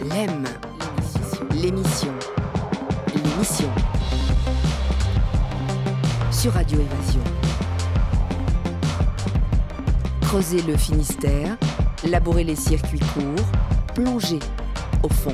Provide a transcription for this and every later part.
L'EM, l'émission sur Radio Évasion. Creuser le Finistère, labourer les circuits courts, plonger au fond.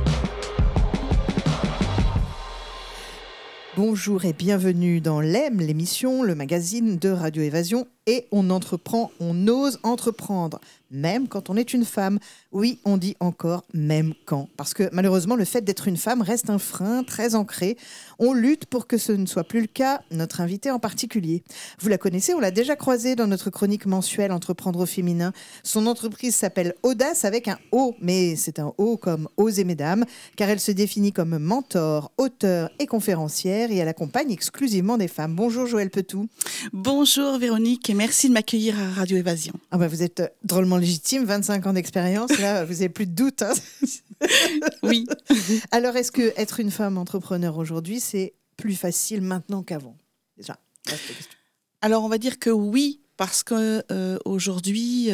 Bonjour et bienvenue dans l'EM, l'émission, le magazine de Radio Évasion. Et on entreprend, on ose entreprendre, même quand on est une femme. Oui, on dit encore même quand. Parce que malheureusement, le fait d'être une femme reste un frein très ancré. On lutte pour que ce ne soit plus le cas, notre invitée en particulier. Vous la connaissez, on l'a déjà croisée dans notre chronique mensuelle Entreprendre au féminin. Son entreprise s'appelle Audace avec un O, mais c'est un O comme Oser mesdames, car elle se définit comme mentor, auteur et conférencière et elle accompagne exclusivement des femmes. Bonjour Joëlle Petou. Bonjour Véronique. Merci de m'accueillir à Radio Évasion. Ah bah vous êtes drôlement légitime, 25 ans d'expérience, là, vous n'avez plus de doute. Hein. Oui. Alors, est-ce que être une femme entrepreneur aujourd'hui, c'est plus facile maintenant qu'avant ? Déjà, Alors, on va dire que oui, parce qu'aujourd'hui,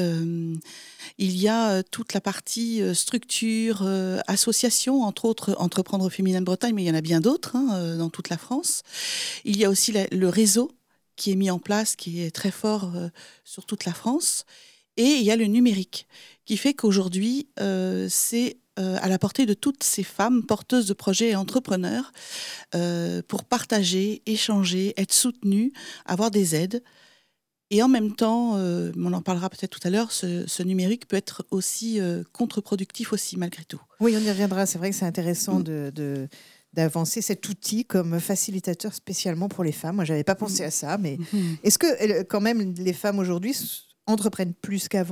il y a toute la partie structure, association, entre autres Entreprendre au féminin de Bretagne, mais il y en a bien d'autres dans toute la France. Il y a aussi le réseau qui est mis en place, qui est très fort sur toute la France. Et il y a le numérique, qui fait qu'aujourd'hui, c'est à la portée de toutes ces femmes porteuses de projets et entrepreneurs pour partager, échanger, être soutenues, avoir des aides. Et en même temps, on en parlera peut-être tout à l'heure, ce numérique peut être aussi contre-productif aussi, malgré tout. Oui, on y reviendra. C'est vrai que c'est intéressant d'avancer cet outil comme facilitateur spécialement pour les femmes. Moi, je n'avais pas pensé à ça, mais est-ce que quand même les femmes aujourd'hui entreprennent plus qu'avant ?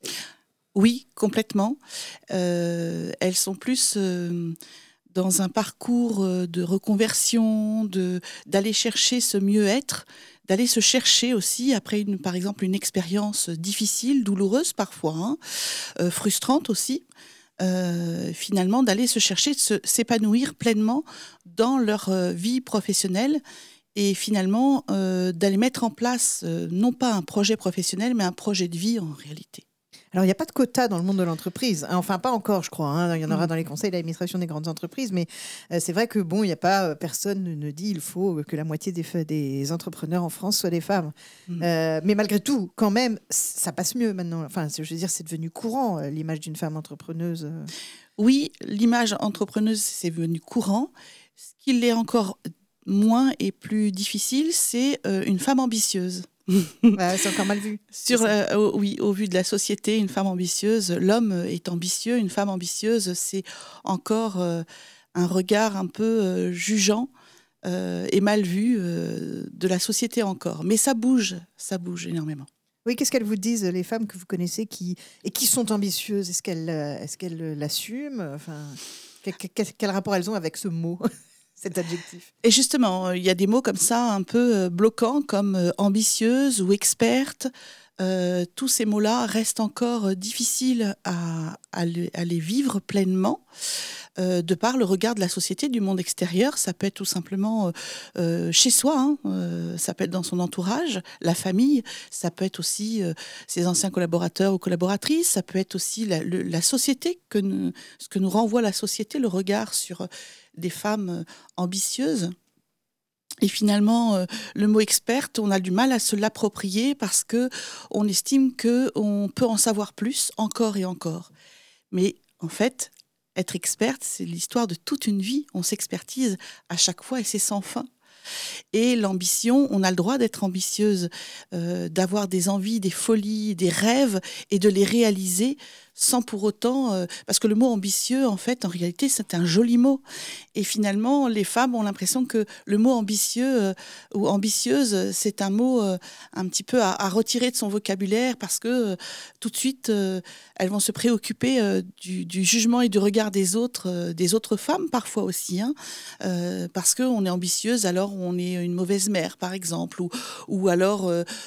Oui, complètement. Elles sont plus dans un parcours de reconversion, d'aller chercher ce mieux-être, d'aller se chercher aussi après, par exemple, une expérience difficile, douloureuse parfois, frustrante aussi. Finalement, d'aller se chercher, de s'épanouir pleinement dans leur vie professionnelle et finalement d'aller mettre en place non pas un projet professionnel, mais un projet de vie en réalité. Alors, il n'y a pas de quota dans le monde de l'entreprise. Enfin, pas encore, je crois. Il y en aura dans les conseils d'administration des grandes entreprises. Mais c'est vrai que, il n'y a pas... personne ne dit il faut que la moitié des entrepreneurs en France soient des femmes. Mais malgré tout, quand même, ça passe mieux maintenant. Enfin, je veux dire, c'est devenu courant, l'image d'une femme entrepreneuse. Oui, l'image entrepreneuse, c'est devenu courant. Ce qui l'est encore moins et plus difficile, c'est une femme ambitieuse. C'est encore mal vu. Oui, au vu de la société, une femme ambitieuse, l'homme est ambitieux, une femme ambitieuse, c'est encore un regard un peu jugeant et mal vu de la société encore. Mais ça bouge énormément. Oui, qu'est-ce qu'elles vous disent, les femmes que vous connaissez qui sont ambitieuses ? Est-ce qu'elles l'assument ? Enfin, quel rapport elles ont avec ce mot ? Cet adjectif. Et justement, il y a des mots comme ça un peu bloquants comme ambitieuse ou experte. Tous ces mots-là restent encore difficiles à les vivre pleinement. De par le regard de la société, du monde extérieur. Ça peut être tout simplement chez soi, ça peut être dans son entourage, la famille, ça peut être aussi ses anciens collaborateurs ou collaboratrices, ça peut être aussi la société, ce que nous renvoie la société, le regard sur des femmes ambitieuses. Et finalement, le mot experte, on a du mal à se l'approprier parce qu'on estime qu'on peut en savoir plus, encore et encore. Mais en fait, être experte, c'est l'histoire de toute une vie. On s'expertise à chaque fois et c'est sans fin. Et l'ambition, on a le droit d'être ambitieuse, d'avoir des envies, des folies, des rêves et de les réaliser sans pour autant... parce que le mot ambitieux, en fait, en réalité, c'est un joli mot. Et finalement, les femmes ont l'impression que le mot ambitieux ou ambitieuse, c'est un mot un petit peu à retirer de son vocabulaire parce que tout de suite, elles vont se préoccuper du jugement et du regard des autres femmes, parfois aussi. Parce qu'on est ambitieuse, alors on est une mauvaise mère, par exemple, ou alors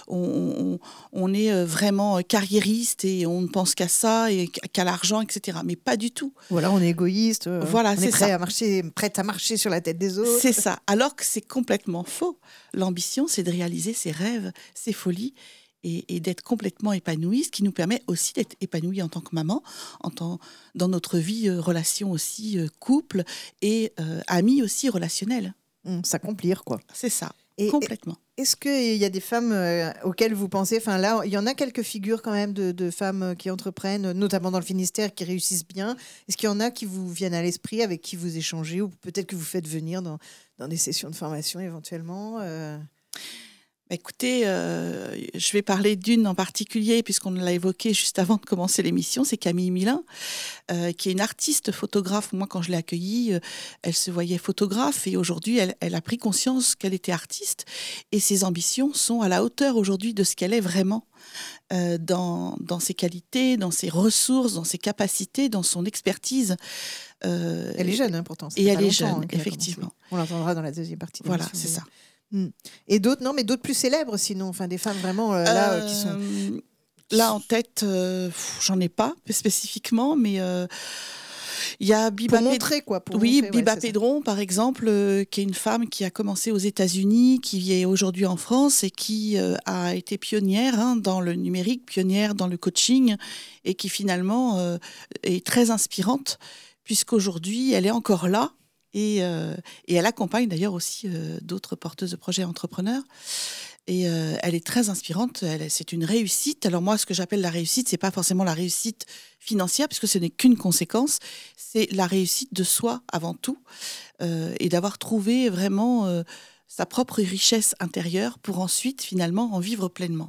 on est vraiment carriériste et on ne pense qu'à ça et qu'à l'argent, etc. Mais pas du tout. Ou alors on est égoïste, voilà, on est prête à marcher sur la tête des autres. C'est ça, alors que c'est complètement faux. L'ambition, c'est de réaliser ses rêves, ses folies et d'être complètement épanouie, ce qui nous permet aussi d'être épanouie en tant que maman, dans notre vie, relation aussi, couple et amis aussi relationnelle. S'accomplir, quoi. C'est ça, Et complètement. est-ce qu'il y a des femmes auxquelles vous pensez, enfin là, il y en a quelques figures quand même de femmes qui entreprennent, notamment dans le Finistère, qui réussissent bien. Est-ce qu'il y en a qui vous viennent à l'esprit, avec qui vous échangez, ou peut-être que vous faites venir dans des sessions de formation éventuellement Écoutez, je vais parler d'une en particulier, puisqu'on l'a évoquée juste avant de commencer l'émission, c'est Camille Milin, qui est une artiste photographe. Moi, quand je l'ai accueillie, elle se voyait photographe, et aujourd'hui, elle a pris conscience qu'elle était artiste, et ses ambitions sont à la hauteur aujourd'hui de ce qu'elle est vraiment, dans ses qualités, dans ses ressources, dans ses capacités, dans son expertise. Elle est jeune, pourtant. Et elle est jeune, effectivement. On l'entendra dans la deuxième partie de Voilà, l'émission. c'est ça. Et d'autres, non, mais d'autres plus célèbres, sinon, enfin des femmes vraiment qui sont... Là, en tête, j'en ai pas spécifiquement, mais il y a Biba Biba Pedron, par exemple, qui est une femme qui a commencé aux États-Unis, qui est aujourd'hui en France et qui a été pionnière dans le numérique, pionnière dans le coaching, et qui finalement est très inspirante, puisqu'aujourd'hui, elle est encore là. Et elle accompagne d'ailleurs aussi d'autres porteuses de projets entrepreneurs. Et elle est très inspirante, c'est une réussite. Alors moi, ce que j'appelle la réussite, c'est pas forcément la réussite financière, puisque ce n'est qu'une conséquence, c'est la réussite de soi avant tout, et d'avoir trouvé vraiment sa propre richesse intérieure pour ensuite finalement en vivre pleinement.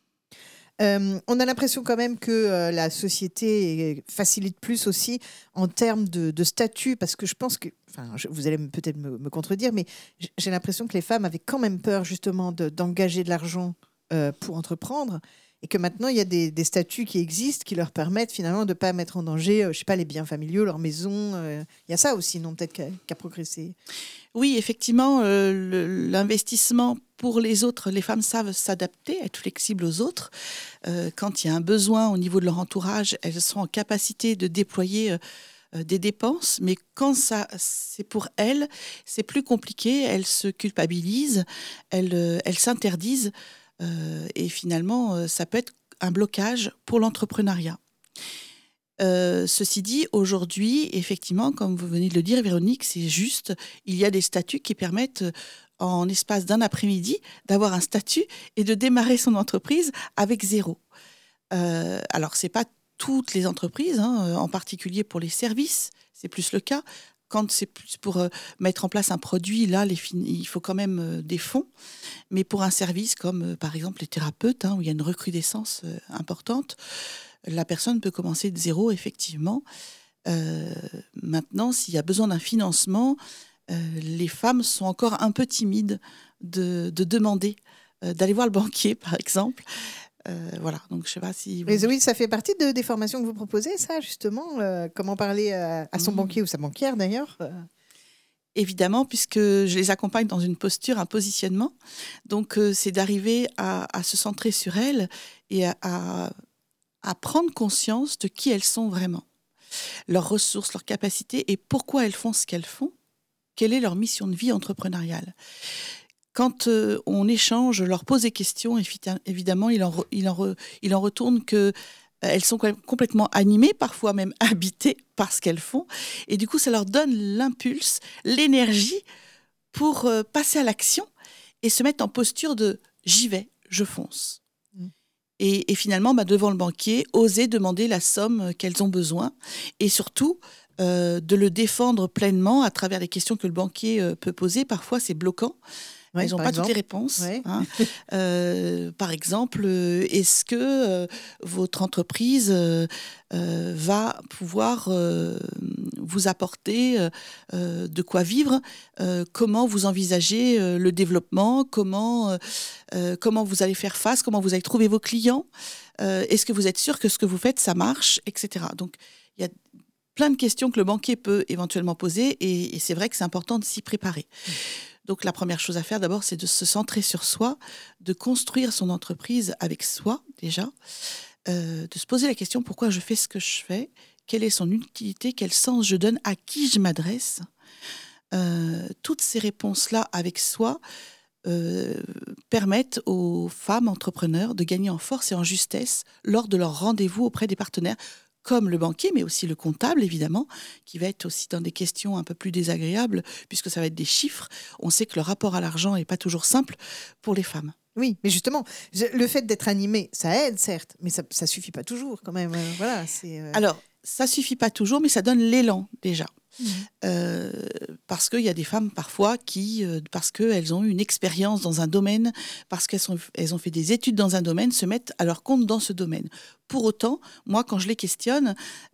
On a l'impression quand même que la société facilite plus aussi en termes de statut, parce que je pense que, vous allez peut-être me contredire, mais j'ai l'impression que les femmes avaient quand même peur justement d'engager de l'argent pour entreprendre, et que maintenant il y a des statuts qui existent qui leur permettent finalement de ne pas mettre en danger, je sais pas, les biens familiaux, leur maison. Il y a ça aussi, non, peut-être qu'à progresser. Oui, effectivement, l'investissement pour les autres, les femmes savent s'adapter, être flexibles aux autres. Quand il y a un besoin au niveau de leur entourage, elles sont en capacité de déployer des dépenses, mais quand c'est pour elles, c'est plus compliqué. Elles se culpabilisent, elles s'interdisent, et finalement, ça peut être un blocage pour l'entrepreneuriat. Ceci dit, aujourd'hui, effectivement, comme vous venez de le dire, Véronique, c'est juste, il y a des statuts qui permettent, en l'espace d'un après-midi, d'avoir un statut et de démarrer son entreprise avec 0. Alors, ce n'est pas toutes les entreprises, en particulier pour les services, c'est plus le cas. Quand c'est plus pour mettre en place un produit, là, il faut quand même des fonds. Mais pour un service comme, par exemple, les thérapeutes, où il y a une recrudescence importante, la personne peut commencer de 0, effectivement. Maintenant, s'il y a besoin d'un financement, les femmes sont encore un peu timides de demander, d'aller voir le banquier, par exemple. Voilà, donc je ne sais pas si... Mais oui, ça fait partie des formations que vous proposez, ça, justement. Comment parler à son banquier ou sa banquière, d'ailleurs. Évidemment, puisque je les accompagne dans une posture, un positionnement. Donc, c'est d'arriver à se centrer sur elles et à prendre conscience de qui elles sont vraiment, leurs ressources, leurs capacités et pourquoi elles font ce qu'elles font, quelle est leur mission de vie entrepreneuriale. Quand on échange, leur pose des questions, évidemment, il en retourne qu'elles sont quand même complètement animées, parfois même habitées par ce qu'elles font. Et du coup, ça leur donne l'impulse, l'énergie pour passer à l'action et se mettre en posture de « j'y vais, je fonce ». Et finalement, devant le banquier, oser demander la somme qu'elles ont besoin et surtout de le défendre pleinement à travers les questions que le banquier peut poser. Parfois, c'est bloquant. Elles n'ont pas toutes les réponses. Ouais. Par exemple, est-ce que votre entreprise va pouvoir vous apporter de quoi vivre? Comment vous envisagez le développement? Comment vous allez faire face? Comment vous allez trouver vos clients? Est-ce que vous êtes sûr que ce que vous faites, ça marche? Etc. Donc, il y a plein de questions que le banquier peut éventuellement poser et c'est vrai que c'est important de s'y préparer. Donc, la première chose à faire, d'abord, c'est de se centrer sur soi, de construire son entreprise avec soi, déjà, de se poser la question, pourquoi je fais ce que je fais? Quelle est son utilité? Quel sens je donne? À qui je m'adresse? Toutes ces réponses-là avec soi permettent aux femmes entrepreneurs de gagner en force et en justesse lors de leurs rendez-vous auprès des partenaires, comme le banquier, mais aussi le comptable, évidemment, qui va être aussi dans des questions un peu plus désagréables, puisque ça va être des chiffres. On sait que le rapport à l'argent n'est pas toujours simple pour les femmes. Oui, mais justement, le fait d'être animé, ça aide, certes, mais ça ne suffit pas toujours quand même. Voilà, Alors, ça ne suffit pas toujours, mais ça donne l'élan déjà. Parce qu'il y a des femmes parfois qui, parce qu'elles ont eu une expérience dans un domaine, parce qu'elles ont fait des études dans un domaine, se mettent à leur compte dans ce domaine. Pour autant, moi, quand je les questionne,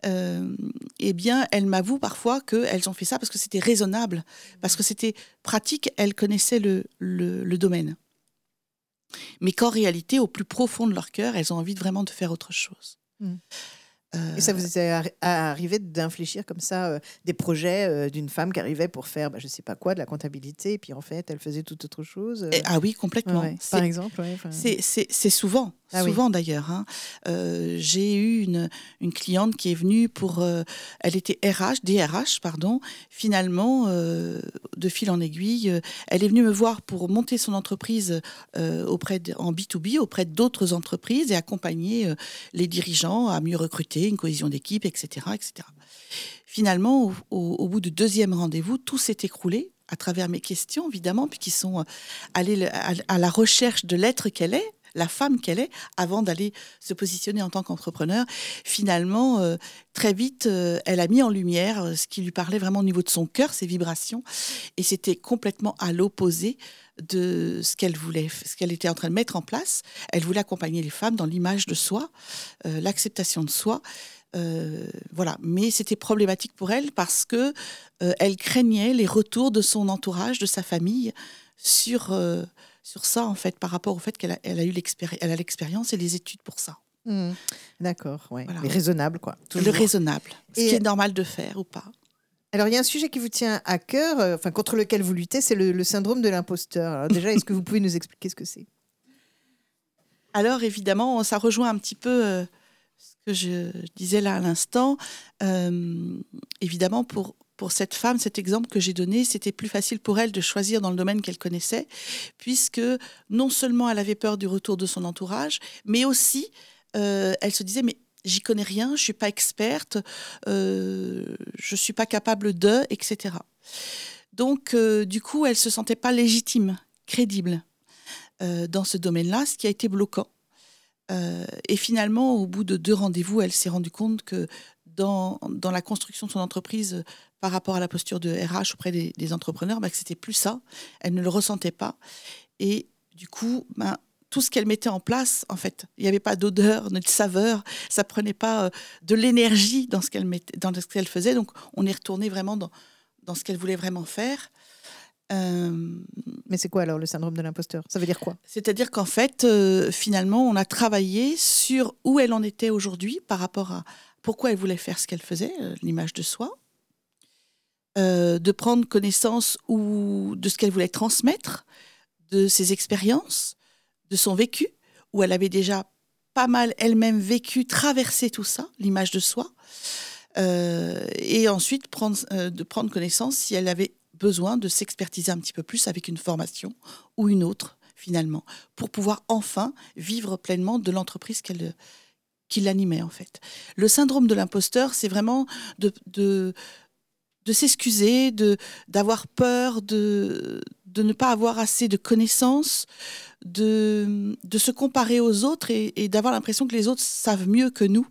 eh bien, elles m'avouent parfois qu'elles ont fait ça parce que c'était raisonnable, parce que c'était pratique, elles connaissaient le domaine. Mais qu'en réalité, au plus profond de leur cœur, elles ont envie vraiment de faire autre chose. Et ça vous est arrivé d'infléchir comme ça des projets d'une femme qui arrivait pour faire, je ne sais pas quoi, de la comptabilité, et puis en fait, elle faisait toute autre chose Ah oui, complètement. Ouais, par exemple. Ouais, c'est souvent, souvent d'ailleurs. Hein. J'ai eu une cliente qui est venue pour... elle était DRH, pardon. Finalement, de fil en aiguille, elle est venue me voir pour monter son entreprise en B2B, auprès d'autres entreprises et accompagner les dirigeants à mieux recruter, une cohésion d'équipe, etc., etc. Finalement, au bout du deuxième rendez-vous, tout s'est écroulé à travers mes questions, évidemment, puis qui sont allées à la recherche de l'être qu'elle est, la femme qu'elle est, avant d'aller se positionner en tant qu'entrepreneur. Finalement, très vite, elle a mis en lumière ce qui lui parlait vraiment au niveau de son cœur, ses vibrations, et c'était complètement à l'opposé de ce qu'elle voulait, ce qu'elle était en train de mettre en place. Elle voulait accompagner les femmes dans l'image de soi, l'acceptation de soi. Voilà, mais c'était problématique pour elle parce que elle craignait les retours de son entourage, de sa famille sur ça en fait, par rapport au fait qu'elle a l'expérience et les études pour ça. D'accord, ouais. Voilà. Mais raisonnable, quoi. Le raisonnable, ce qui est normal de faire ou pas. Alors, il y a un sujet qui vous tient à cœur, contre lequel vous luttez, c'est le syndrome de l'imposteur. Alors déjà, est-ce que vous pouvez nous expliquer ce que c'est ? Alors, évidemment, ça rejoint un petit peu ce que je disais là à l'instant. Évidemment, pour cette femme, cet exemple que j'ai donné, c'était plus facile pour elle de choisir dans le domaine qu'elle connaissait, puisque non seulement elle avait peur du retour de son entourage, mais aussi, elle se disait, mais j'y connais rien, je ne suis pas experte, je ne suis pas capable de, etc. Donc, du coup, elle ne se sentait pas légitime, crédible dans ce domaine-là, ce qui a été bloquant. Et finalement, au bout de 2 rendez-vous, elle s'est rendue compte que dans la construction de son entreprise, par rapport à la posture de RH auprès des entrepreneurs, que c'était plus ça. Elle ne le ressentait pas. Et du coup, tout ce qu'elle mettait en place, en fait, il n'y avait pas d'odeur, ni de saveur, ça ne prenait pas de l'énergie dans ce qu'elle faisait. Donc, on est retourné vraiment dans ce qu'elle voulait vraiment faire. Mais c'est quoi alors le syndrome de l'imposteur ? Ça veut dire quoi ? C'est-à-dire qu'en fait, finalement, on a travaillé sur où elle en était aujourd'hui par rapport à pourquoi elle voulait faire ce qu'elle faisait, l'image de soi, de prendre connaissance de ce qu'elle voulait transmettre, de ses expériences, de son vécu, où elle avait déjà pas mal elle-même vécu, traversé tout ça, l'image de soi, et ensuite de prendre connaissance si elle avait besoin de s'expertiser un petit peu plus avec une formation ou une autre, finalement, pour pouvoir enfin vivre pleinement de l'entreprise qui l'animait, en fait. Le syndrome de l'imposteur, c'est vraiment de s'excuser, d'avoir peur, de ne pas avoir assez de connaissances, de se comparer aux autres et d'avoir l'impression que les autres savent mieux que nous.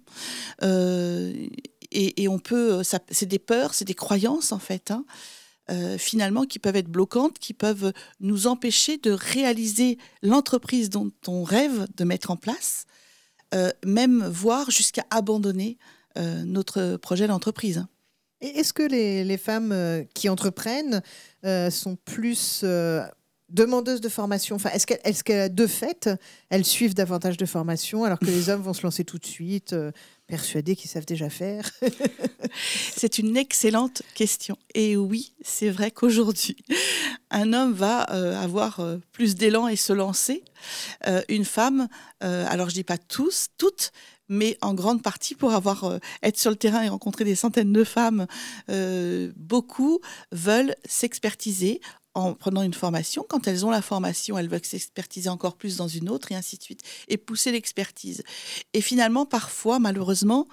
Et on peut... c'est des peurs, c'est des croyances, en fait, finalement, qui peuvent être bloquantes, qui peuvent nous empêcher de réaliser l'entreprise dont on rêve de mettre en place, même voire jusqu'à abandonner notre projet d'entreprise. Et est-ce que les femmes qui entreprennent sont plus demandeuses de formation ? Enfin, est-ce que de fait, elles suivent davantage de formation alors que les hommes vont se lancer tout de suite, persuadés qu'ils savent déjà faire ? C'est une excellente question. Et oui, c'est vrai qu'aujourd'hui, un homme va avoir plus d'élan et se lancer. Une femme, alors je ne dis pas toutes, mais en grande partie pour être sur le terrain et rencontrer des centaines de femmes, beaucoup veulent s'expertiser en prenant une formation. Quand elles ont la formation, elles veulent s'expertiser encore plus dans une autre, et ainsi de suite, et pousser l'expertise. Et finalement, parfois, malheureusement,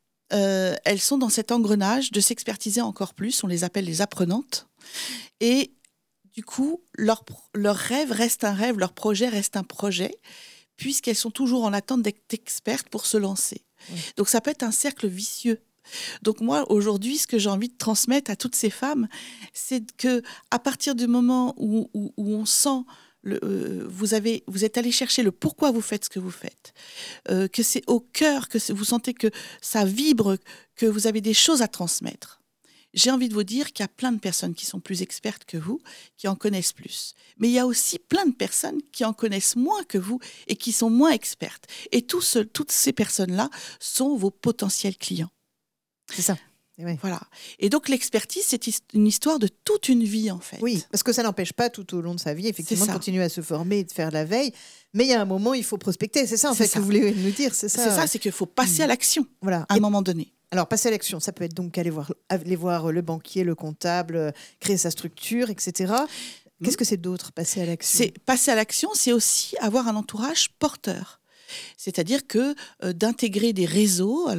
elles sont dans cet engrenage de s'expertiser encore plus. On les appelle les apprenantes. Et du coup, leur rêve reste un rêve, leur projet reste un projet, puisqu'elles sont toujours en attente d'être expertes pour se lancer. Oui. Donc, ça peut être un cercle vicieux. Donc moi, aujourd'hui, ce que j'ai envie de transmettre à toutes ces femmes, c'est qu'à partir du moment où on sent, vous êtes allé chercher le pourquoi vous faites ce que vous faites, que c'est au cœur, vous sentez que ça vibre, que vous avez des choses à transmettre. J'ai envie de vous dire qu'il y a plein de personnes qui sont plus expertes que vous, qui en connaissent plus. Mais il y a aussi plein de personnes qui en connaissent moins que vous et qui sont moins expertes. Et toutes ces personnes-là sont vos potentiels clients. C'est ça. Oui. Voilà. Et donc, l'expertise, c'est une histoire de toute une vie, en fait. Oui, parce que ça n'empêche pas tout au long de sa vie, effectivement, de continuer à se former et de faire la veille. Mais il y a un moment, il faut prospecter. C'est ça, en fait, que vous voulez nous dire. C'est ça, c'est qu'il faut passer à l'action, à un moment donné. Alors, passer à l'action, ça peut être donc aller voir le banquier, le comptable, créer sa structure, etc. Qu'est-ce que c'est d'autre, passer à l'action ? Passer à l'action, c'est aussi avoir un entourage porteur. C'est-à-dire que d'intégrer des réseaux,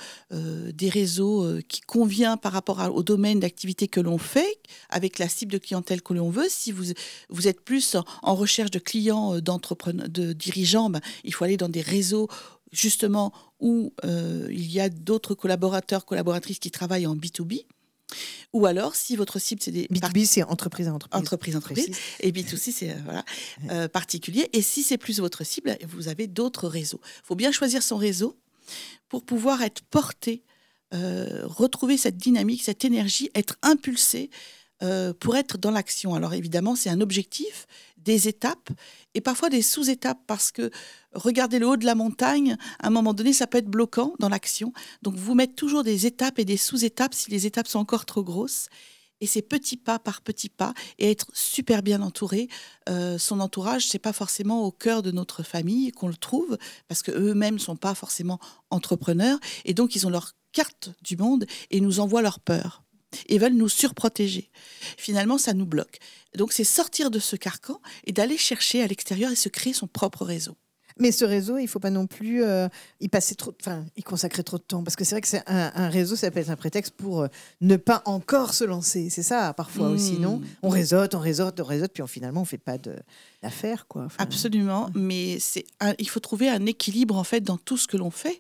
des réseaux qui conviennent par rapport au domaine d'activité que l'on fait, avec la cible de clientèle que l'on veut. Si vous êtes plus en recherche de clients, d'entrepreneurs, de dirigeants, il faut aller dans des réseaux justement où il y a d'autres collaboratrices qui travaillent en B2B. Ou alors, si votre cible, c'est des... B2B, c'est entreprise à entreprise. Entreprise. Et B2C, c'est particulier. Et si c'est plus votre cible, vous avez d'autres réseaux. Il faut bien choisir son réseau pour pouvoir être porté, retrouver cette dynamique, cette énergie, être impulsé pour être dans l'action. Alors évidemment, c'est un objectif, des étapes et parfois des sous-étapes parce que regarder le haut de la montagne, à un moment donné, ça peut être bloquant dans l'action. Donc, vous mettez toujours des étapes et des sous-étapes si les étapes sont encore trop grosses. Et c'est petit pas par petit pas et être super bien entouré. Son entourage, c'est pas forcément au cœur de notre famille qu'on le trouve parce qu'eux-mêmes sont pas forcément entrepreneurs et donc ils ont leur carte du monde et nous envoient leur peur. Et veulent nous surprotéger. Finalement, ça nous bloque. Donc, c'est sortir de ce carcan et d'aller chercher à l'extérieur et se créer son propre réseau. Mais ce réseau, il ne faut pas non plus y consacrer trop de temps. Parce que c'est vrai que c'est un réseau, ça peut être un prétexte pour ne pas encore se lancer. C'est ça, parfois aussi, non ? On réseaute, puis finalement, on ne fait pas d'affaires, quoi. Absolument, mais il faut trouver un équilibre, en fait, dans tout ce que l'on fait.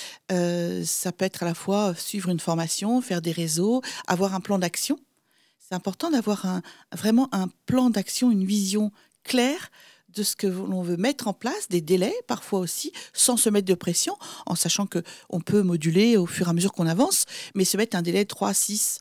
Ça peut être à la fois suivre une formation, faire des réseaux, avoir un plan d'action. C'est important d'avoir vraiment un plan d'action, une vision claire de ce que l'on veut mettre en place, des délais parfois aussi, sans se mettre de pression, en sachant qu'on peut moduler au fur et à mesure qu'on avance, mais se mettre un délai de 3-6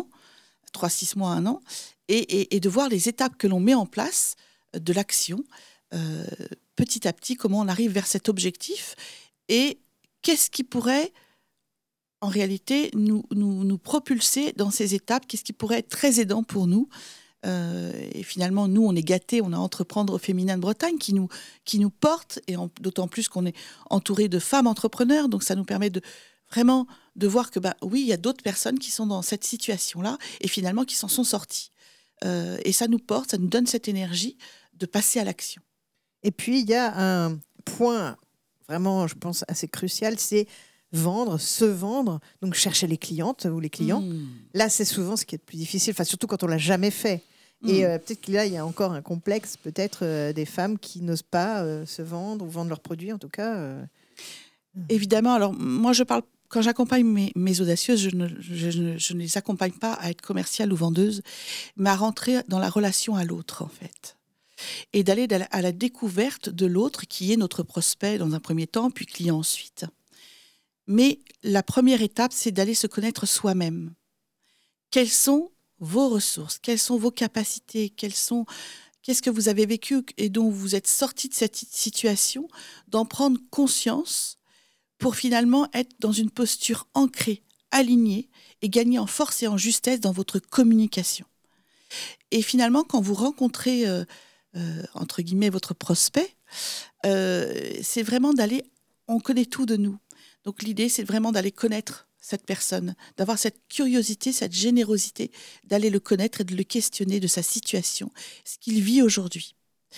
mois, 1 an, et de voir les étapes que l'on met en place de l'action, petit à petit, comment on arrive vers cet objectif, et qu'est-ce qui pourrait, en réalité, nous propulser dans ces étapes, qu'est-ce qui pourrait être très aidant pour nous. Et finalement, nous, on est gâtés, on a Entreprendre au féminin de Bretagne qui nous porte, et d'autant plus qu'on est entouré de femmes entrepreneurs, donc ça nous permet vraiment de voir que, oui, il y a d'autres personnes qui sont dans cette situation-là, et finalement qui s'en sont sorties. Et ça nous porte, ça nous donne cette énergie de passer à l'action. Et puis, il y a un point vraiment, je pense, assez crucial, c'est se vendre, donc chercher les clientes ou les clients. Là, c'est souvent ce qui est le plus difficile, surtout quand on ne l'a jamais fait. Et peut-être qu'il y a encore un complexe, peut-être des femmes qui n'osent pas se vendre ou vendre leurs produits, en tout cas. Évidemment, alors moi, quand j'accompagne mes audacieuses, je ne les accompagne pas à être commerciales ou vendeuses, mais à rentrer dans la relation à l'autre, en fait. Et d'aller à la découverte de l'autre, qui est notre prospect dans un premier temps, puis client ensuite. Mais la première étape, c'est d'aller se connaître soi-même. Quelles sont vos ressources ? Quelles sont vos capacités ? Qu'est-ce que vous avez vécu et dont vous êtes sorti de cette situation ? D'en prendre conscience pour finalement être dans une posture ancrée, alignée et gagner en force et en justesse dans votre communication. Et finalement, quand vous rencontrez, entre guillemets, votre prospect, c'est vraiment d'aller... On connaît tout de nous. Donc l'idée, c'est vraiment d'aller connaître cette personne, d'avoir cette curiosité, cette générosité, d'aller le connaître et de le questionner de sa situation, ce qu'il vit aujourd'hui.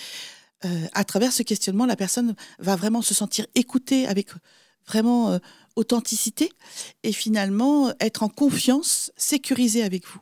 À travers ce questionnement, la personne va vraiment se sentir écoutée avec vraiment authenticité et finalement être en confiance, sécurisée avec vous.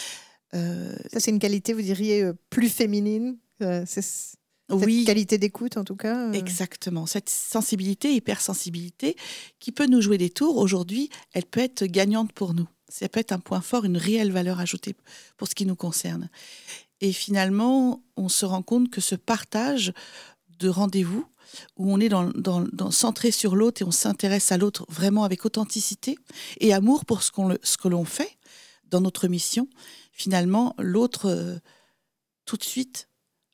Ça, c'est une qualité, vous diriez, plus féminine. Cette qualité d'écoute, en tout cas. Exactement. Cette sensibilité, hypersensibilité, qui peut nous jouer des tours, aujourd'hui, elle peut être gagnante pour nous. Ça peut être un point fort, une réelle valeur ajoutée pour ce qui nous concerne. Et finalement, on se rend compte que ce partage de rendez-vous, où on est centré sur l'autre et on s'intéresse à l'autre vraiment avec authenticité et amour pour ce que l'on fait dans notre mission, finalement, l'autre, tout de suite,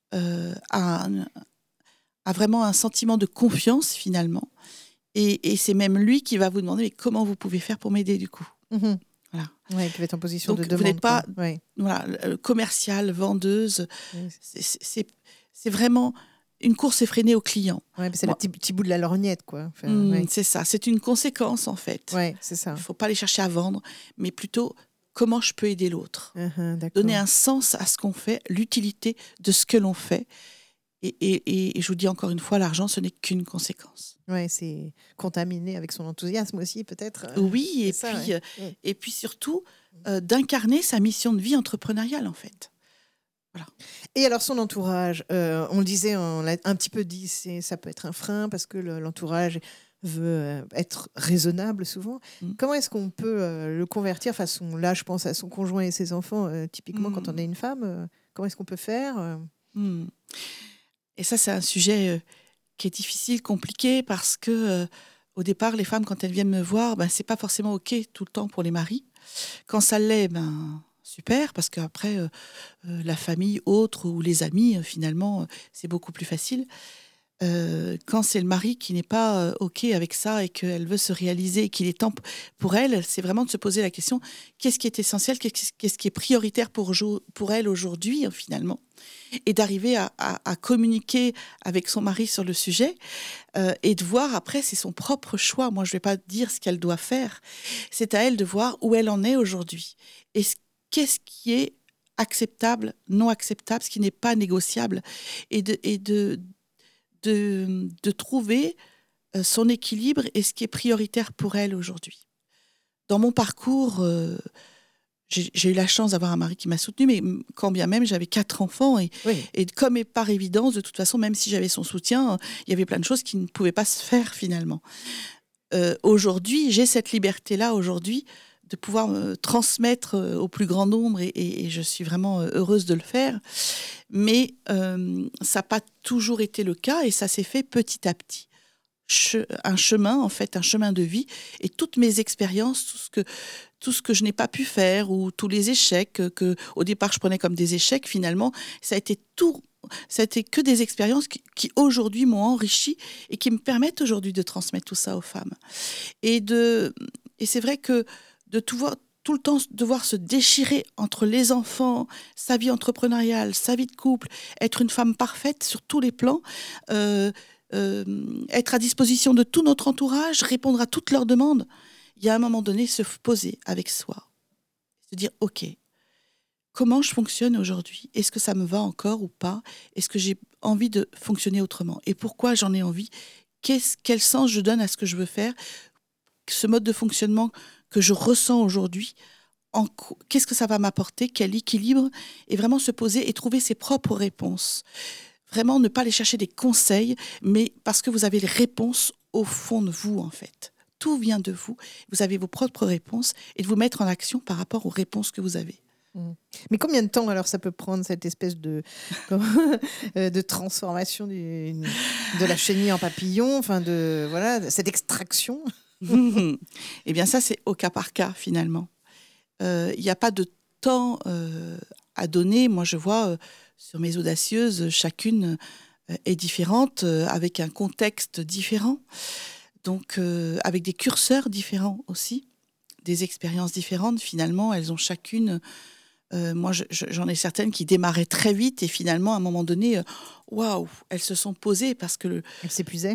a vraiment un sentiment de confiance, finalement. Et c'est même lui qui va vous demander mais comment vous pouvez faire pour m'aider, du coup. Mmh. Voilà. Oui, qui va être en position de demande. Vous n'êtes pas commerciale, vendeuse. Oui. C'est vraiment une course effrénée au client. Ouais, c'est le petit bout de la lorgnette, quoi. Enfin, c'est ça. C'est une conséquence, en fait. Oui, c'est ça. Il ne faut pas aller chercher à vendre, mais plutôt comment je peux aider l'autre. Donner un sens à ce qu'on fait, l'utilité de ce que l'on fait. Et je vous dis encore une fois, l'argent, ce n'est qu'une conséquence. Oui, c'est contaminé avec son enthousiasme aussi, peut-être. Oui, et puis surtout, d'incarner sa mission de vie entrepreneuriale, en fait. Voilà. Et alors, son entourage, on le disait, on l'a un petit peu dit, ça peut être un frein parce que l'entourage veut être raisonnable souvent. Comment est-ce qu'on peut le convertir façon, là, je pense à son conjoint et ses enfants, typiquement quand on est une femme, comment est-ce qu'on peut faire Et ça, c'est un sujet qui est difficile, compliqué, parce que au départ, les femmes, quand elles viennent me voir, c'est pas forcément OK tout le temps pour les maris. Quand ça l'est, super, parce qu'après, la famille autre ou les amis, finalement, c'est beaucoup plus facile. Quand c'est le mari qui n'est pas OK avec ça et qu'elle veut se réaliser et qu'il est temps pour elle, c'est vraiment de se poser la question, qu'est-ce qui est essentiel, qu'est-ce qui est prioritaire pour elle aujourd'hui, finalement, et d'arriver à communiquer avec son mari sur le sujet et de voir après, c'est son propre choix. Moi, je ne vais pas dire ce qu'elle doit faire. C'est à elle de voir où elle en est aujourd'hui et qu'est-ce qui est acceptable, non acceptable, ce qui n'est pas négociable, et de trouver son équilibre et ce qui est prioritaire pour elle aujourd'hui. Dans mon parcours, j'ai eu la chance d'avoir un mari qui m'a soutenue, mais quand bien même, j'avais 4 enfants. Et comme par évidence, de toute façon, même si j'avais son soutien, il y avait plein de choses qui ne pouvaient pas se faire finalement. Aujourd'hui, j'ai cette liberté-là aujourd'hui de pouvoir me transmettre au plus grand nombre et je suis vraiment heureuse de le faire. Mais ça n'a pas toujours été le cas et ça s'est fait petit à petit. Un chemin, en fait, un chemin de vie et toutes mes expériences, tout ce que je n'ai pas pu faire ou tous les échecs que au départ je prenais comme des échecs, finalement, ça a été que des expériences qui aujourd'hui m'ont enrichi et qui me permettent aujourd'hui de transmettre tout ça aux femmes. Et c'est vrai que de tout le temps devoir se déchirer entre les enfants, sa vie entrepreneuriale, sa vie de couple, être une femme parfaite sur tous les plans, être à disposition de tout notre entourage, répondre à toutes leurs demandes. Il y a un moment donné, se poser avec soi, se dire « Ok, comment je fonctionne aujourd'hui ? Est-ce que ça me va encore ou pas ? Est-ce que j'ai envie de fonctionner autrement ? Et pourquoi j'en ai envie ? Quel sens je donne à ce que je veux faire ? Ce mode de fonctionnement que je ressens aujourd'hui, qu'est-ce que ça va m'apporter ? Quel équilibre ? Et vraiment se poser et trouver ses propres réponses. Vraiment ne pas aller chercher des conseils, mais parce que vous avez les réponses au fond de vous, en fait. Tout vient de vous. Vous avez vos propres réponses et de vous mettre en action par rapport aux réponses que vous avez. Mais combien de temps alors ça peut prendre cette espèce de transformation de la chenille en papillon, enfin cette extraction? Eh bien ça c'est au cas par cas finalement. Il n'y a pas de temps à donner. Moi je vois sur mes audacieuses, chacune est différente, avec un contexte différent, donc avec des curseurs différents aussi, des expériences différentes. Finalement, elles ont chacune Moi, j'en ai certaines qui démarraient très vite et finalement, à un moment donné, waouh, elles se sont posées parce que Elle s'épuisait.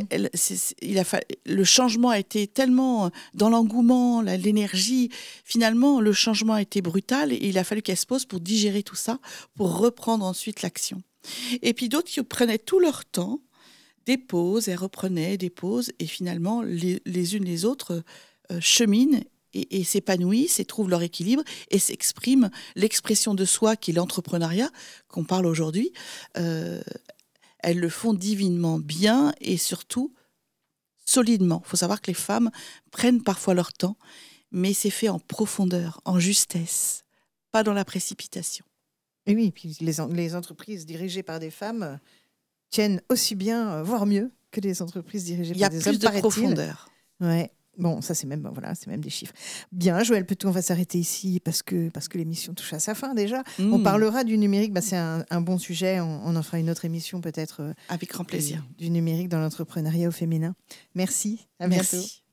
le changement a été tellement dans l'engouement, l'énergie. Finalement, le changement a été brutal et il a fallu qu'elles se posent pour digérer tout ça, pour reprendre ensuite l'action. Et puis d'autres qui prenaient tout leur temps, des pauses, elles reprenaient des pauses et finalement, les unes les autres cheminent et s'épanouissent et trouvent leur équilibre et s'expriment. L'expression de soi qui est l'entrepreneuriat, qu'on parle aujourd'hui, elles le font divinement bien et surtout solidement. Il faut savoir que les femmes prennent parfois leur temps, mais c'est fait en profondeur, en justesse, pas dans la précipitation. Et oui, puis les entreprises dirigées par des femmes tiennent aussi bien, voire mieux, que les entreprises dirigées par des hommes. Il y a plus de profondeur. Ouais. Bon, ça c'est même des chiffres. Bien, Joëlle Petou, on va s'arrêter ici parce que l'émission touche à sa fin déjà. On parlera du numérique, c'est un bon sujet. On en fera une autre émission peut-être. Avec grand plaisir. Du numérique dans l'entrepreneuriat au féminin. Merci. À bientôt.